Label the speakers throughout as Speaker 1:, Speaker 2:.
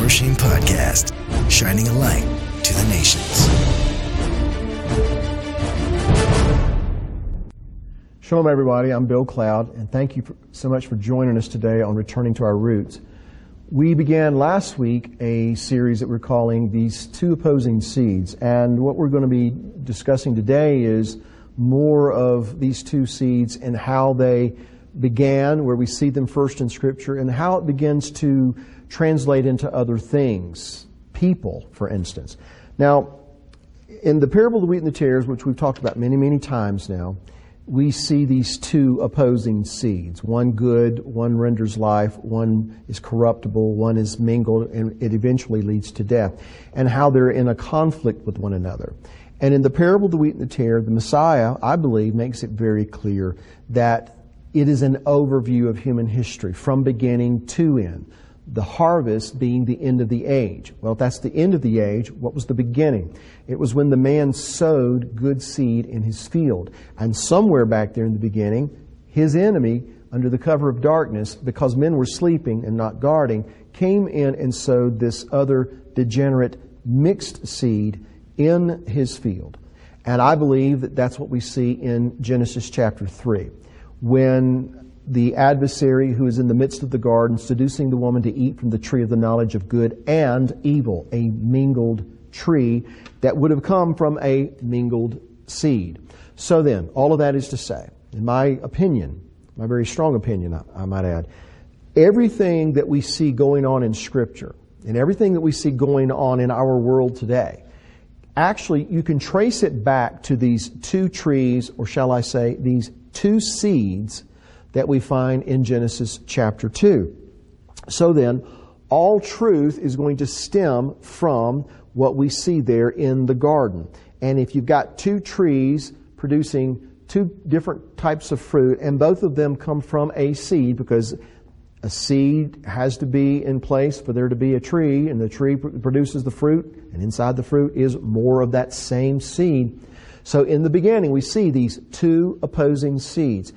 Speaker 1: Shame Podcast, shining a light to the nations.
Speaker 2: Shalom, everybody. I'm Bill Cloud, and thank you so much for joining us today on Returning to Our Roots. We began last week a series that we're calling These Two Opposing Seeds, and what we're going to be discussing today is more of these two seeds and how they began, where we see them first in Scripture, and how it begins to translate into other things, people, for instance. Now, in the parable of the wheat and the tares, which we've talked about many, many times now, we see these two opposing seeds. One good, one renders life, one is corruptible, one is mingled, and it eventually leads to death, and how they're in a conflict with one another. And in the parable of the wheat and the tare, the Messiah, I believe, makes it very clear that it is an overview of human history from beginning to end. The harvest being the end of the age. Well, if that's the end of the age, what was the beginning? It was when the man sowed good seed in his field. And somewhere back there in the beginning, his enemy, under the cover of darkness, because men were sleeping and not guarding, came in and sowed this other degenerate mixed seed in his field. And I believe that that's what we see in Genesis chapter 3. When the adversary who is in the midst of the garden, seducing the woman to eat from the tree of the knowledge of good and evil, a mingled tree that would have come from a mingled seed. So then, all of that is to say, in my opinion, my very strong opinion, I might add, everything that we see going on in Scripture and everything that we see going on in our world today, actually, you can trace it back to these two trees, or shall I say, these two seeds that we find in Genesis chapter 2. So then, all truth is going to stem from what we see there in the garden. And if you've got two trees producing two different types of fruit, and both of them come from a seed, because a seed has to be in place for there to be a tree, and the tree produces the fruit, and inside the fruit is more of that same seed. So in the beginning, we see these two opposing seeds.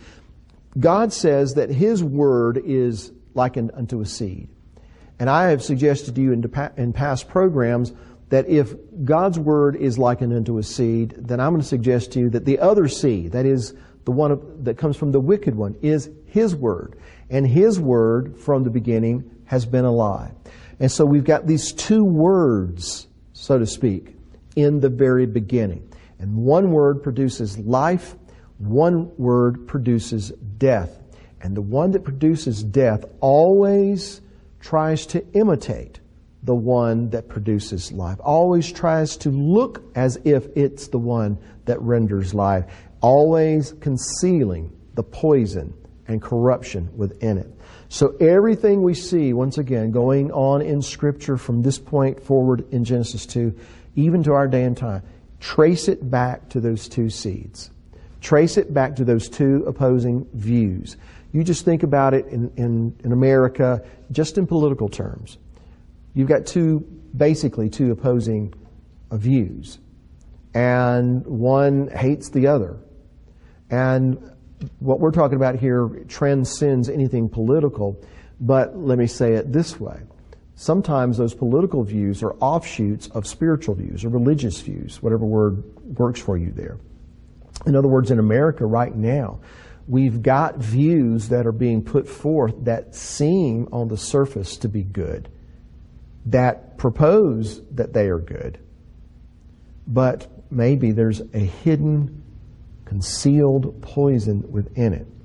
Speaker 2: God says that His Word is likened unto a seed. And I have suggested to you in past programs that if God's Word is likened unto a seed, then I'm going to suggest to you that the other seed, that is the one that comes from the wicked one, is His Word. And His Word from the beginning has been a lie. And so we've got these two words, so to speak, in the very beginning. And one word produces life, one word produces death. And the one that produces death always tries to imitate the one that produces life. Always tries to look as if it's the one that renders life. Always concealing the poison and corruption within it. So everything we see, once again, going on in Scripture from this point forward in Genesis 2, even to our day and time, trace it back to those two seeds. Trace it back to those two opposing views. You just think about it in America, just in political terms. You've got basically two opposing views. And one hates the other. And what we're talking about here transcends anything political. But let me say it this way. Sometimes those political views are offshoots of spiritual views or religious views, whatever word works for you there. In other words, in America right now, we've got views that are being put forth that seem on the surface to be good, that propose that they are good, but maybe there's a hidden, concealed poison within it.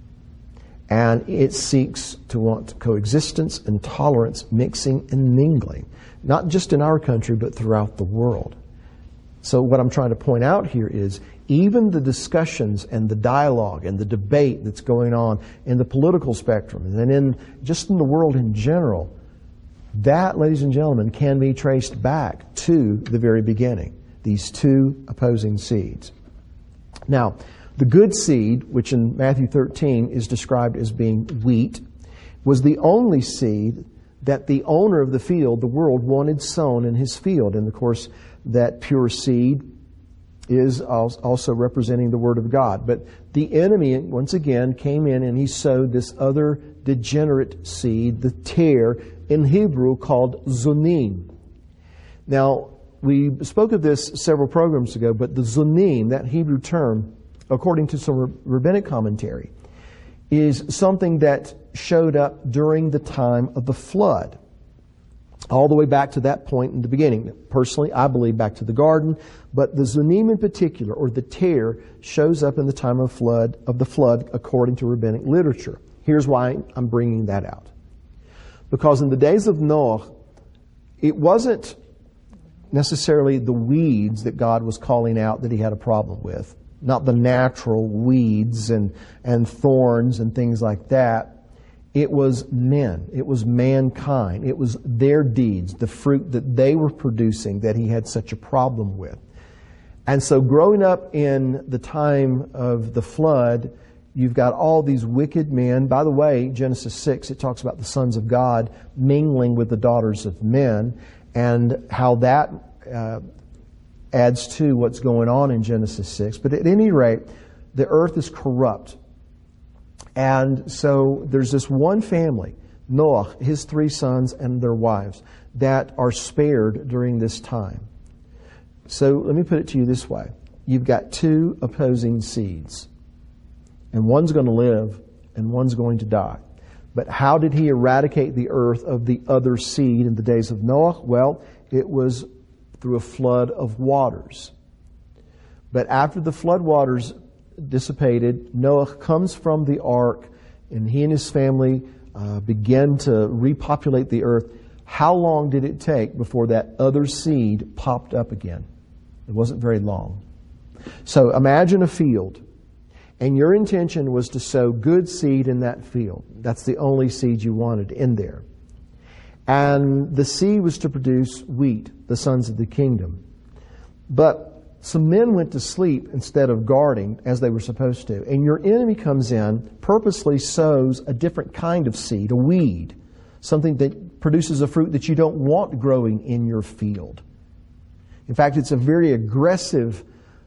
Speaker 2: And it seeks to want coexistence and tolerance, mixing and mingling, not just in our country, but throughout the world. So what I'm trying to point out here is even the discussions and the dialogue and the debate that's going on in the political spectrum and then just in the world in general, that, ladies and gentlemen, can be traced back to the very beginning, these two opposing seeds. Now, the good seed, which in Matthew 13 is described as being wheat, was the only seed that the owner of the field, the world, wanted sown in his field. And of course, that pure seed is also representing the Word of God. But the enemy, once again, came in and he sowed this other degenerate seed, the tare, in Hebrew called zunim. Now, we spoke of this several programs ago, but the zunim, that Hebrew term, according to some rabbinic commentary, is something that showed up during the time of the flood. All the way back to that point in the beginning. Personally, I believe back to the garden, but the zunim in particular, or the tare, shows up in the time of the flood, according to rabbinic literature. Here's why I'm bringing that out. Because in the days of Noah, it wasn't necessarily the weeds that God was calling out that he had a problem with. Not the natural weeds and thorns and things like that. It was men. It was mankind. It was their deeds, the fruit that they were producing, that he had such a problem with. And so growing up in the time of the flood, you've got all these wicked men. By the way, Genesis 6, it talks about the sons of God mingling with the daughters of men, and how that adds to what's going on in Genesis 6. But at any rate, the earth is corrupt. And so there's this one family, Noah, his 3 sons and their wives, that are spared during this time. So let me put it to you this way. You've got 2 opposing seeds. And one's going to live and one's going to die. But how did he eradicate the earth of the other seed in the days of Noah? Well, it was through a flood of waters. But after the flood waters dissipated, Noah comes from the ark, and he and his family begin to repopulate the earth. How long did it take before that other seed popped up again? It wasn't very long. So imagine a field, and your intention was to sow good seed in that field. That's the only seed you wanted in there. And the seed was to produce wheat, the sons of the kingdom. But some men went to sleep instead of guarding as they were supposed to. And your enemy comes in, purposely sows a different kind of seed, a weed, something that produces a fruit that you don't want growing in your field. In fact, it's a very aggressive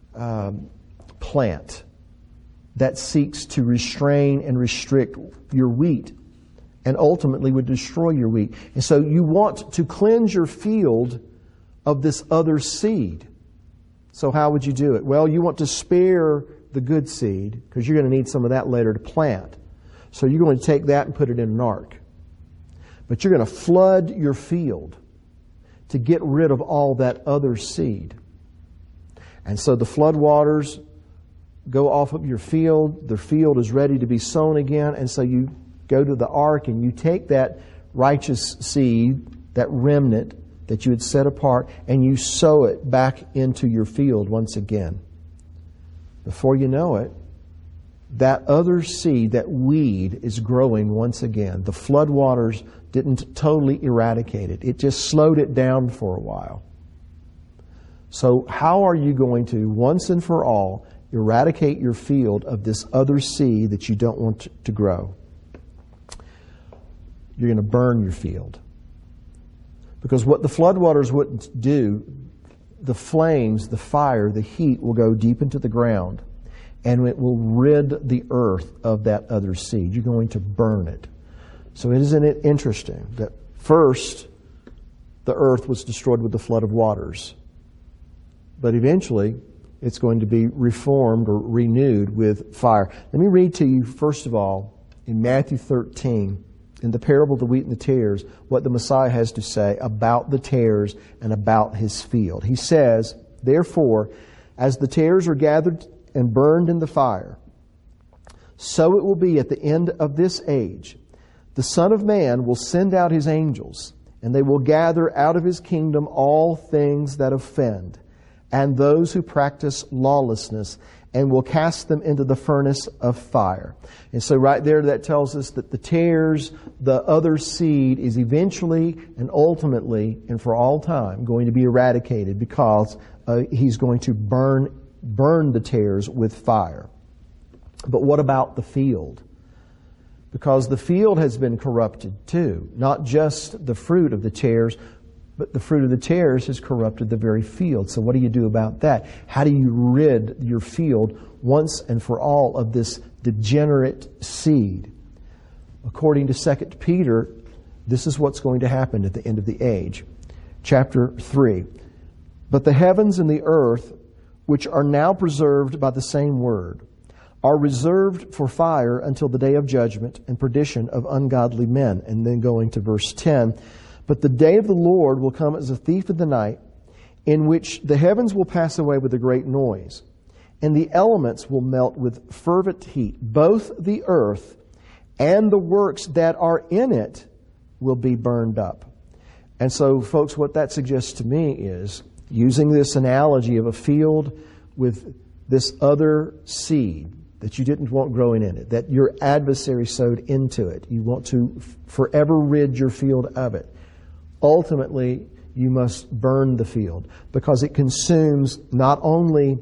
Speaker 2: plant that seeks to restrain and restrict your wheat and ultimately would destroy your wheat. And so you want to cleanse your field of this other seed. So how would you do it? Well, you want to spare the good seed because you're going to need some of that later to plant. So you're going to take that and put it in an ark. But you're going to flood your field to get rid of all that other seed. And so the flood waters go off of your field. The field is ready to be sown again. And so you go to the ark and you take that righteous seed, that remnant that you had set apart, and you sow it back into your field once again. Before you know it, that other seed, that weed, is growing once again. The flood waters didn't totally eradicate it. It just slowed it down for a while. So how are you going to, once and for all, eradicate your field of this other seed that you don't want to grow? You're going to burn your field. Because what the floodwaters wouldn't do, the flames, the fire, the heat will go deep into the ground, and it will rid the earth of that other seed. You're going to burn it. So isn't it interesting that first the earth was destroyed with the flood of waters, but eventually it's going to be reformed or renewed with fire. Let me read to you, first of all, in Matthew 13, in the parable of the wheat and the tares, what the Messiah has to say about the tares and about his field. He says, "Therefore, as the tares are gathered and burned in the fire, so it will be at the end of this age. The Son of Man will send out his angels, and they will gather out of his kingdom all things that offend, and those who practice lawlessness, and will cast them into the furnace of fire." And so right there, that tells us that the tares, the other seed, is eventually and ultimately and for all time going to be eradicated, because he's going to burn the tares with fire. But what about the field? Because the field has been corrupted too. Not just the fruit of the tares, But the fruit of the tares has corrupted the very field. So what do you do about that? How do you rid your field once and for all of this degenerate seed? According to 2 Peter, this is what's going to happen at the end of the age. Chapter 3. But the heavens and the earth, which are now preserved by the same word, are reserved for fire until the day of judgment and perdition of ungodly men. And then going to verse 10. But the day of the Lord will come as a thief in the night, in which the heavens will pass away with a great noise, and the elements will melt with fervent heat. Both the earth and the works that are in it will be burned up. And so, folks, what that suggests to me is, using this analogy of a field with this other seed that you didn't want growing in it, that your adversary sowed into it, you want to forever rid your field of it. Ultimately, you must burn the field, because it consumes not only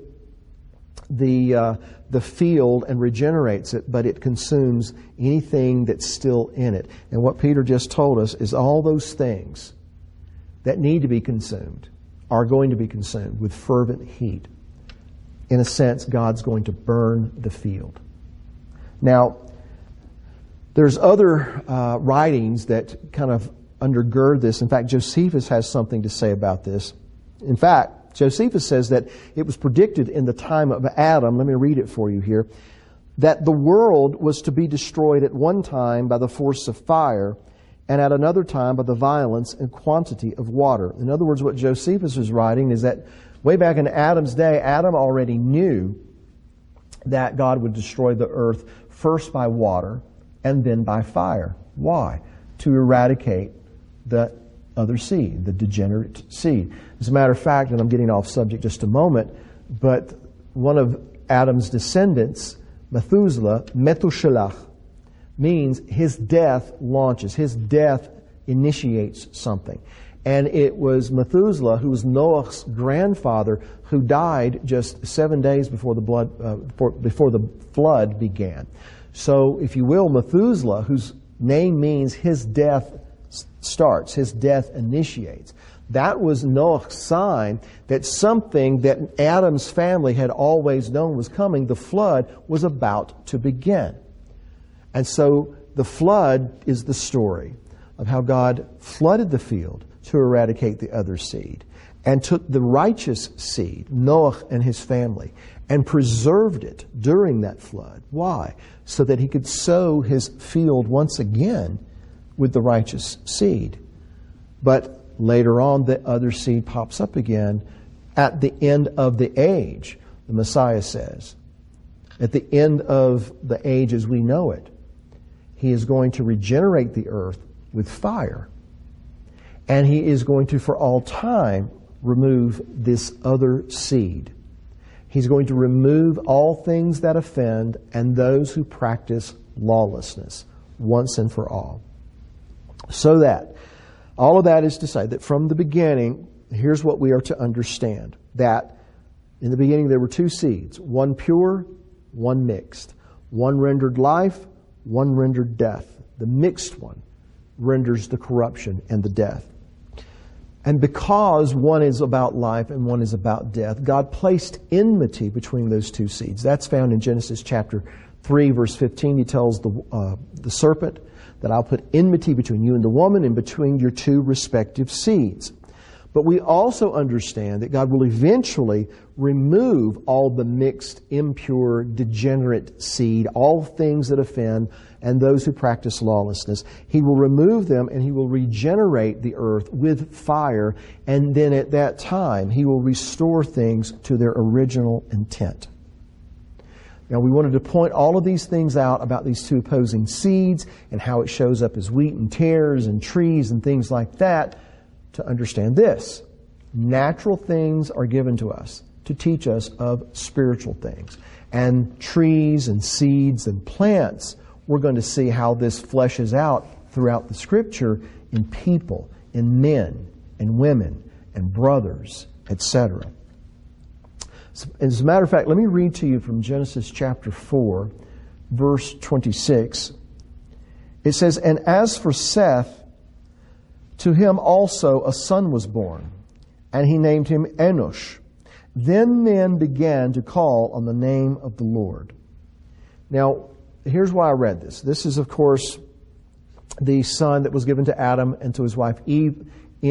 Speaker 2: the field and regenerates it, but it consumes anything that's still in it. And what Peter just told us is all those things that need to be consumed are going to be consumed with fervent heat. In a sense, God's going to burn the field. Now, there's other writings that kind of undergird this. In fact, Josephus has something to say about this. In fact, Josephus says that it was predicted in the time of Adam, let me read it for you here, that the world was to be destroyed at one time by the force of fire, and at another time by the violence and quantity of water. In other words, what Josephus is writing is that way back in Adam's day, Adam already knew that God would destroy the earth first by water and then by fire. Why? To eradicate the other seed, the degenerate seed. As a matter of fact, and I'm getting off subject just a moment, but one of Adam's descendants, Methuselah, means his death launches, his death initiates something. And it was Methuselah, who was Noah's grandfather, who died just 7 days before the flood began. So, if you will, Methuselah, whose name means his death starts, his death initiates. That was Noah's sign that something that Adam's family had always known was coming, the flood, was about to begin. And so the flood is the story of how God flooded the field to eradicate the other seed, and took the righteous seed, Noah and his family, and preserved it during that flood. Why? So that he could sow his field once again with the righteous seed. But later on, the other seed pops up again at the end of the age, the Messiah says. At the end of the age as we know it, he is going to regenerate the earth with fire. And he is going to, for all time, remove this other seed. He's going to remove all things that offend and those who practice lawlessness once and for all. So that, all of that is to say that from the beginning, here's what we are to understand. That in the beginning there were two seeds, one pure, one mixed. One rendered life, one rendered death. The mixed one renders the corruption and the death. And because one is about life and one is about death, God placed enmity between those two seeds. That's found in Genesis chapter 3, verse 15. He tells the serpent that I'll put enmity between you and the woman and between your two respective seeds. But we also understand that God will eventually remove all the mixed, impure, degenerate seed, all things that offend, and those who practice lawlessness. He will remove them and He will regenerate the earth with fire, and then at that time He will restore things to their original intent. Now, we wanted to point all of these things out about these two opposing seeds and how it shows up as wheat and tares and trees and things like that, to understand this. Natural things are given to us to teach us of spiritual things. And trees and seeds and plants, we're going to see how this fleshes out throughout the Scripture in people, in men and women and brothers, etc. As a matter of fact, let me read to you from Genesis chapter 4, verse 26. It says, "And as for Seth, To him also a son was born, and he named him Enosh. Then men began to call on the name of the Lord. Now, here's why I read this. This is, of course, the son that was given to Adam and to his wife Eve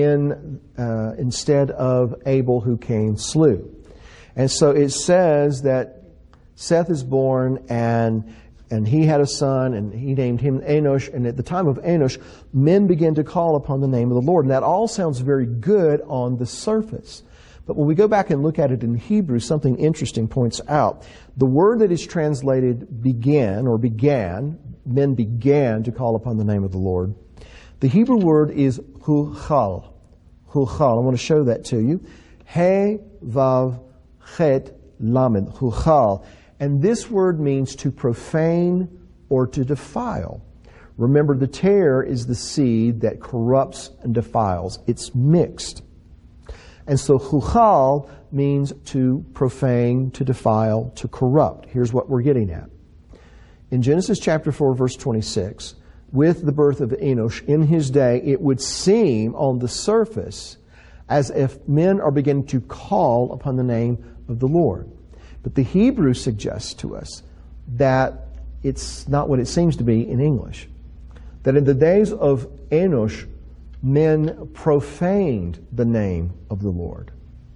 Speaker 2: instead of Abel, who Cain slew. And so it says that Seth is born, and he had a son, and he named him Enosh. And at the time of Enosh, men began to call upon the name of the Lord. And that all sounds very good on the surface. But when we go back and look at it in Hebrew, something interesting points out. The word that is translated began, men began to call upon the name of the Lord. The Hebrew word is huchal. Huchal. I want to show that to you. He, vav, chet, lamed. Huchal. And this word means to profane or to defile. Remember, the tare is the seed that corrupts and defiles. It's mixed. And so chuchal means to profane, to defile, to corrupt. Here's what we're getting at. In Genesis chapter 4, verse 26, with the birth of Enosh in his day, it would seem on the surface as if men are beginning to call upon the name of the Lord. But the Hebrew suggests to us that it's not what it seems to be in English. That in the days of Enosh, men profaned the name of the Lord.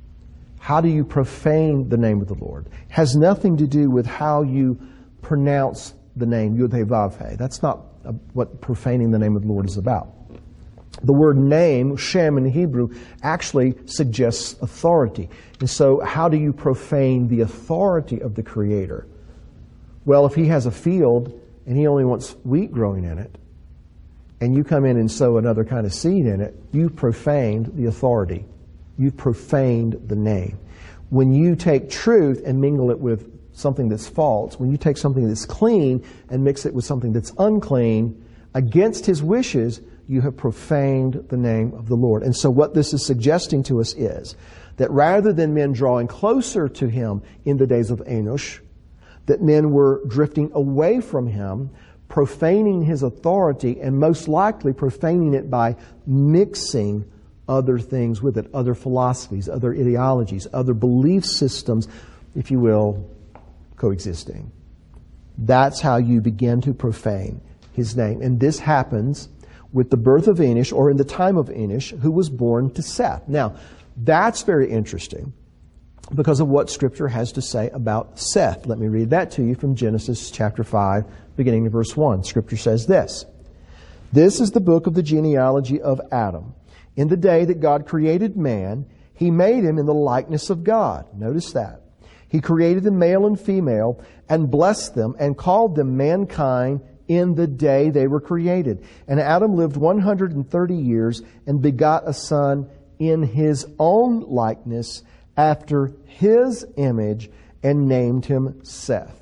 Speaker 2: How do you profane the name of the Lord? It has nothing to do with how you pronounce the name, Yud He Vav He. That's not what profaning the name of the Lord is about. The word name, Shem in Hebrew, actually suggests authority. And so how do you profane the authority of the Creator? Well, if He has a field and He only wants wheat growing in it, and you come in and sow another kind of seed in it, you've profaned the authority. You've profaned the name. When you take truth and mingle it with something that's false, when you take something that's clean and mix it with something that's unclean, against His wishes, you have profaned the name of the Lord. And so what this is suggesting to us is that rather than men drawing closer to Him in the days of Enosh, that men were drifting away from Him, profaning His authority, and most likely profaning it by mixing other things with it, other philosophies, other ideologies, other belief systems, if you will, coexisting. That's how you begin to profane His name. And this happens with the birth of Enosh, or in the time of Enosh, who was born to Seth. Now, that's very interesting because of what Scripture has to say about Seth. Let me read that to you from Genesis chapter 5, beginning in verse 1. Scripture says this: "This is the book of the genealogy of Adam. In the day that God created man, He made him in the likeness of God." Notice that. "He created them male and female, and blessed them, and called them mankind in the day they were created. And Adam lived 130 years, and begot a son in his own likeness, after his image, and named him Seth."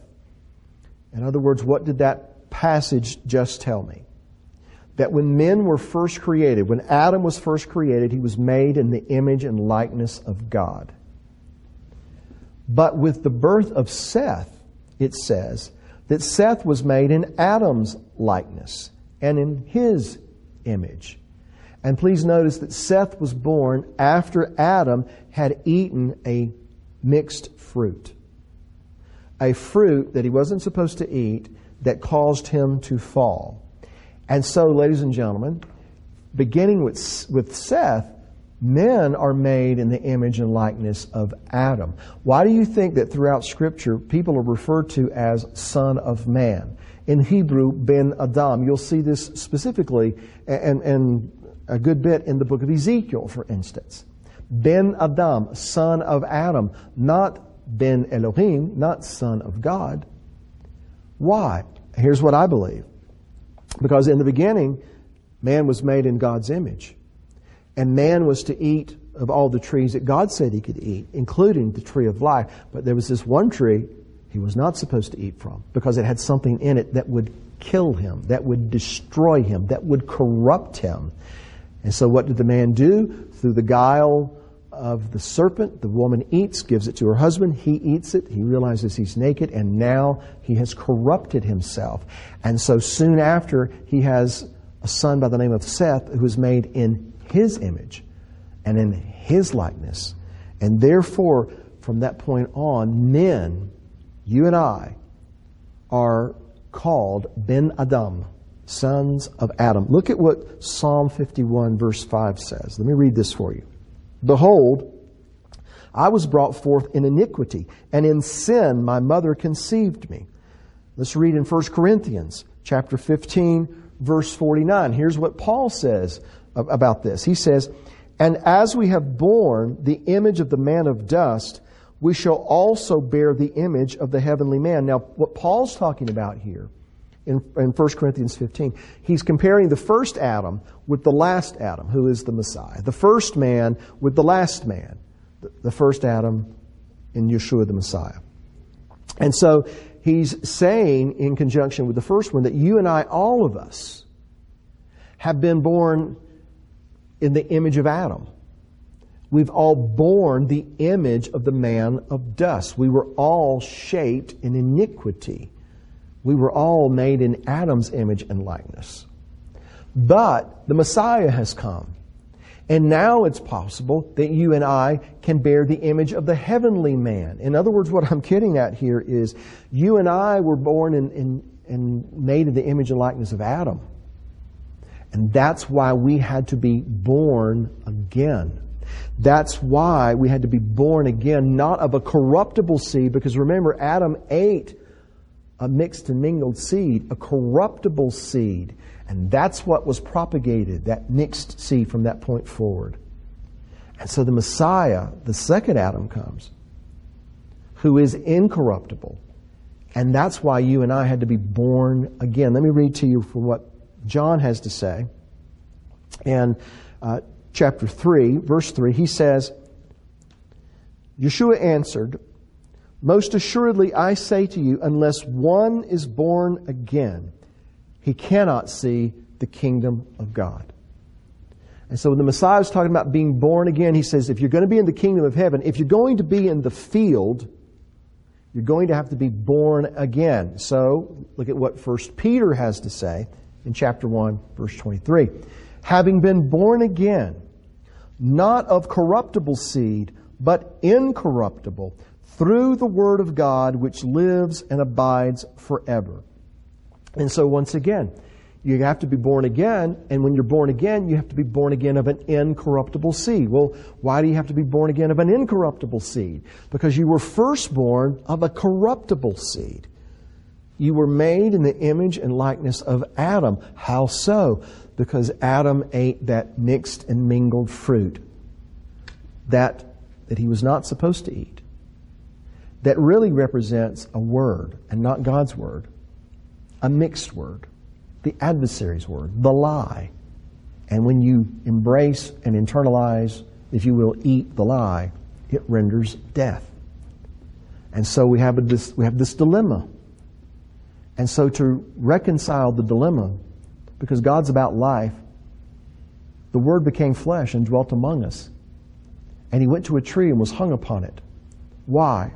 Speaker 2: In other words, what did that passage just tell me? That when men were first created, when Adam was first created, he was made in the image and likeness of God. But with the birth of Seth, it says that Seth was made in Adam's likeness and in his image. And please notice that Seth was born after Adam had eaten a mixed fruit. A fruit that he wasn't supposed to eat that caused him to fall. And so, ladies and gentlemen, beginning with Seth, men are made in the image and likeness of Adam. Why do you think that throughout Scripture people are referred to as son of man? In Hebrew, Ben Adam. You'll see this specifically and a good bit in the book of Ezekiel, for instance. Ben Adam, son of Adam, not Ben Elohim, not son of God. Why? Here's what I believe. Because in the beginning, man was made in God's image. And man was to eat of all the trees that God said he could eat, including the tree of life. But there was this one tree he was not supposed to eat from, because it had something in it that would kill him, that would destroy him, that would corrupt him. And so what did the man do? Through the guile of the serpent, the woman eats, gives it to her husband. He eats it. He realizes he's naked, and now he has corrupted himself. And so soon after, he has a son by the name of Seth, who is made in His image and in His likeness. And therefore, from that point on, men, you and I, are called Ben Adam, sons of Adam. Look at what Psalm 51 verse 5 says. Let me read this for you. Behold, I was brought forth in iniquity, and in sin my mother conceived me. Let's read in 1 Corinthians chapter 15, verse 49. Here's what Paul says about this. He says, and as we have borne the image of the man of dust, we shall also bear the image of the heavenly man. Now, what Paul's talking about here in 1 Corinthians 15, he's comparing the first Adam with the last Adam, who is the Messiah. The first man with the last man. The first Adam in Yeshua the Messiah. And so he's saying, in conjunction with the first one, that you and I, all of us, have been born in the image of Adam. We've all borne the image of the man of dust. We were all shaped in iniquity. We were all made in Adam's image and likeness. But the Messiah has come. And now it's possible that you and I can bear the image of the heavenly man. In other words, what I'm getting at here is you and I were born and made in the image and likeness of Adam. And that's why we had to be born again. That's why we had to be born again, not of a corruptible seed, because remember, Adam ate a mixed and mingled seed, a corruptible seed. And that's what was propagated, that mixed seed from that point forward. And so the Messiah, the second Adam, comes, who is incorruptible. And that's why you and I had to be born again. Let me read to you from what John has to say. In chapter 3, verse 3, he says, Yeshua answered, most assuredly I say to you, unless one is born again, he cannot see the kingdom of God. And so when the Messiah is talking about being born again, he says, if you're going to be in the kingdom of heaven, if you're going to be in the field, you're going to have to be born again. So look at what 1 Peter has to say in chapter 1, verse 23. Having been born again, not of corruptible seed, but incorruptible, through the word of God, which lives and abides forever. And so once again, you have to be born again, and when you're born again, you have to be born again of an incorruptible seed. Well, why do you have to be born again of an incorruptible seed? Because you were first born of a corruptible seed. You were made in the image and likeness of Adam. How so? Because Adam ate that mixed and mingled fruit that he was not supposed to eat. That really represents a word and not God's word. A mixed word. The adversary's word. The lie. And when you embrace and internalize, if you will, eat the lie, it renders death. And so we have this dilemma. And so to reconcile the dilemma, because God's about life, the Word became flesh and dwelt among us. And He went to a tree and was hung upon it. Why?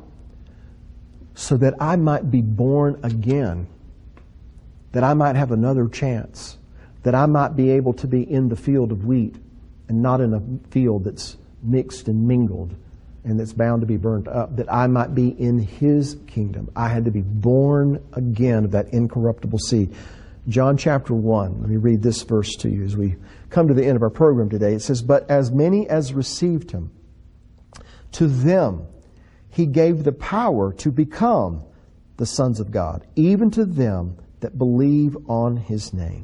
Speaker 2: So that I might be born again. That I might have another chance. That I might be able to be in the field of wheat and not in a field that's mixed and mingled and that's bound to be burnt up. That I might be in His kingdom. I had to be born again of that incorruptible seed. John chapter 1, let me read this verse to you as we come to the end of our program today. It says, but as many as received Him, to them He gave the power to become the sons of God, even to them that believe on His name.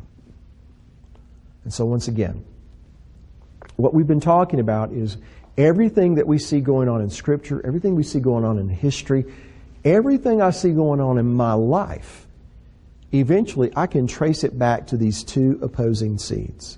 Speaker 2: And so once again, what we've been talking about is everything that we see going on in Scripture, everything we see going on in history, everything I see going on in my life, eventually I can trace it back to these two opposing seeds.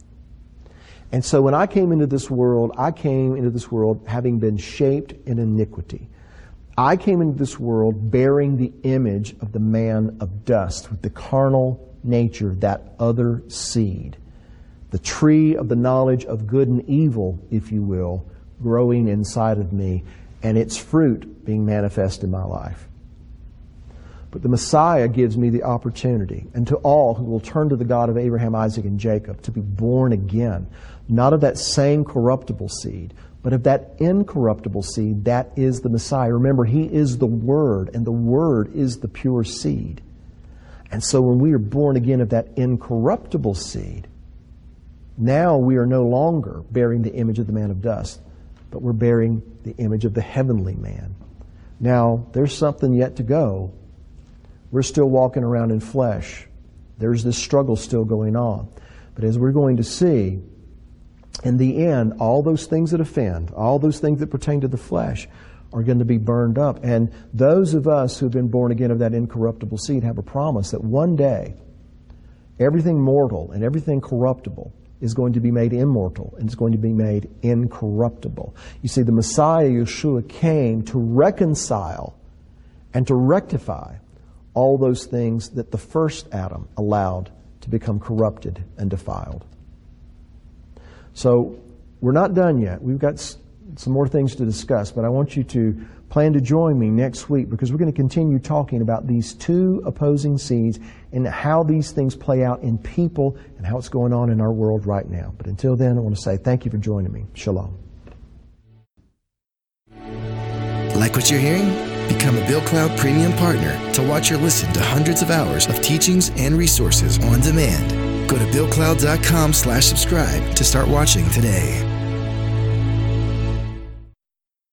Speaker 2: And so when I came into this world, I came into this world having been shaped in iniquity. I came into this world bearing the image of the man of dust with the carnal nature, that other seed. The tree of the knowledge of good and evil, if you will, growing inside of me and its fruit being manifest in my life. But the Messiah gives me the opportunity, and to all who will turn to the God of Abraham, Isaac, and Jacob, to be born again, not of that same corruptible seed, but of that incorruptible seed. That is the Messiah. Remember, He is the Word, and the Word is the pure seed. And so when we are born again of that incorruptible seed, now we are no longer bearing the image of the man of dust, but we're bearing the image of the heavenly man. Now, there's something yet to go. We're still walking around in flesh. There's this struggle still going on. But as we're going to see, in the end, all those things that offend, all those things that pertain to the flesh are going to be burned up. And those of us who have been born again of that incorruptible seed have a promise that one day, everything mortal and everything corruptible is going to be made immortal and it's going to be made incorruptible. You see, the Messiah, Yeshua, came to reconcile and to rectify all those things that the first Adam allowed to become corrupted and defiled. So we're not done yet. We've got some more things to discuss, but I want you to plan to join me next week because we're going to continue talking about these two opposing seeds and how these things play out in people and how it's going on in our world right now. But until then, I want to say thank you for joining me. Shalom.
Speaker 1: Like what you're hearing? Become a Bill Cloud Premium Partner to watch or listen to hundreds of hours of teachings and resources on demand. Go to BillCloud.com/subscribe to start watching today.